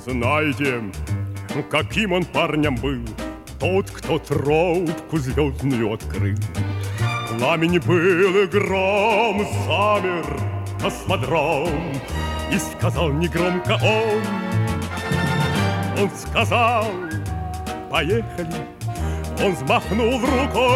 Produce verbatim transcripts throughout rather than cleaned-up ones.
Знаете, каким он парнем был, тот, кто трубку звездную открыл. Пламень был и гром, замер космодром, и сказал негромко он. Он сказал: поехали. Он взмахнул рукой,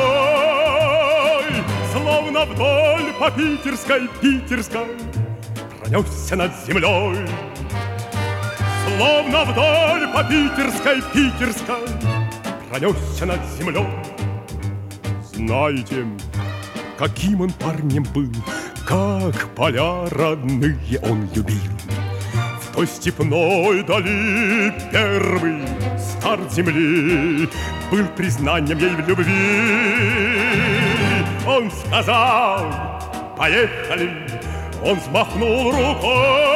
словно вдоль по Питерской, Питерской пронесся над землей. Словно вдоль по Питерской, Питерской пронесся над землей. Знаете, каким он парнем был, как поля родные он любил. В той степной дали первый старт земли был признанием ей в любви. Он сказал: поехали. Он взмахнул рукой,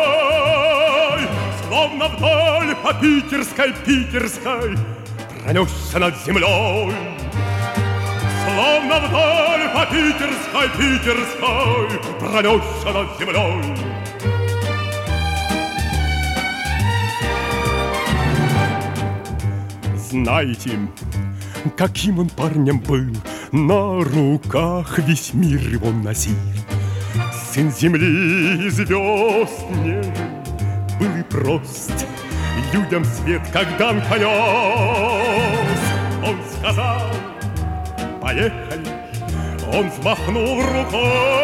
словно вдоль по Питерской, Питерской пронесся над землей. Словно вдоль по Питерской, Питерской пронесся над землей. Знаете, каким он парнем был, на руках весь мир его носил. Сын земли и звезд нежен был и прост, людям свет как дан понес. Он сказал: поехали. Он взмахнул рукой,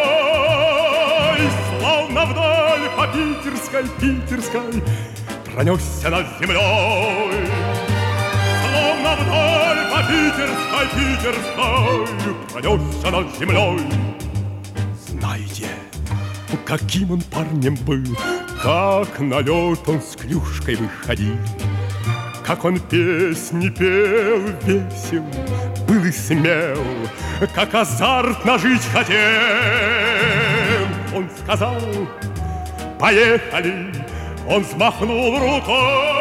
словно вдоль по Питерской, Питерской пронесся над землей. Словно вдоль по Питерской, Питерской пронесся над землей. Знаете, каким он парнем был, как на лед он с клюшкой выходил, как он песни пел весел, был и смел, как азартно жить хотел. Он сказал: поехали. Он взмахнул рукой,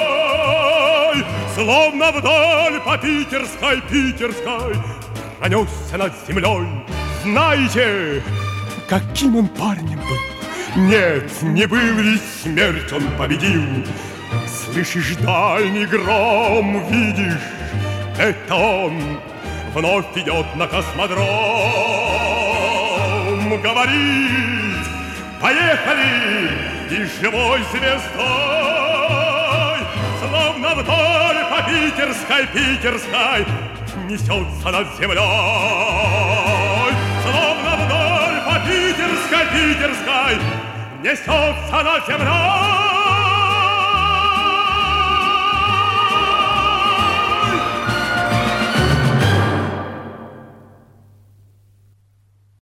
словно вдоль по Питерской, Питерской пронесся над землей. Знаете, каким он парнем был? Нет, не был, ведь смерть он победил. Слышишь дальний гром, видишь, это он вновь идет на космодром. Говорит: поехали, и живой звездой, словно вдоль по Питерской, Питерской несется над землей. Словно вдоль по Питерской, Питерской несется над землей.